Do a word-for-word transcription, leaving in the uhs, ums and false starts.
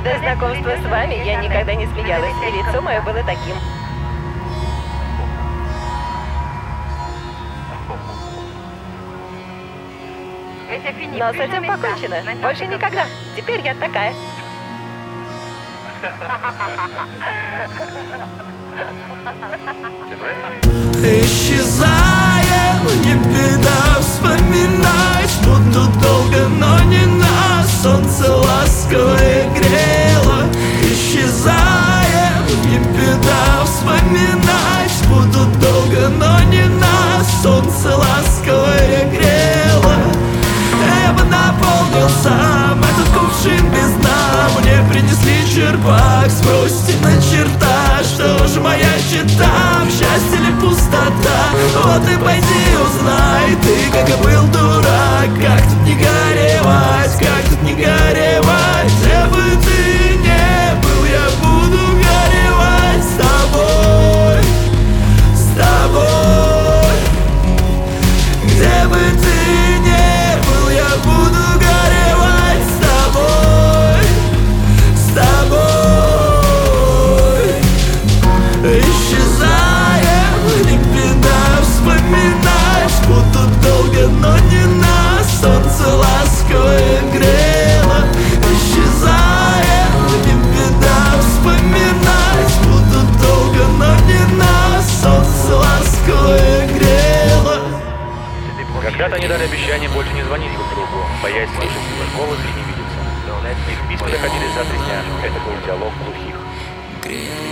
До знакомства с вами я никогда не смеялась, и лицо мое было таким. Но с этим покончено. Больше никогда. Теперь я такая. Исчезаем, не беда вспоминать. Буду долго, но не нас. Солнце ласковое грело. Исчезаем, не беда вспоминать. Буду долго, но не нас. Солнце ласковое грело. Я бы наполнил сам этот кувшин без дна. Мне принесли черпак, сбросьте на черта. Что же моя чита, счастье или пустота? Вот и пойди узнай, ты как и был дурак. Как тут не горевать, как тут не горевать? Где бы ты не был, я буду горевать с тобой, с тобой. Где бы ты не был, я буду горевать с тобой, с тобой. Исчезаем, не беда вспоминать. Буду долго, но не нас. Солнце ласковое грело. Исчезаем, не беда вспоминать. Буду долго, но не нас. Солнце ласковое грело. Когда-то они дали обещание больше не звонить друг другу, боясь слышать свой голос и не видеться. Их письма доходили за три дня. Это был диалог глухих.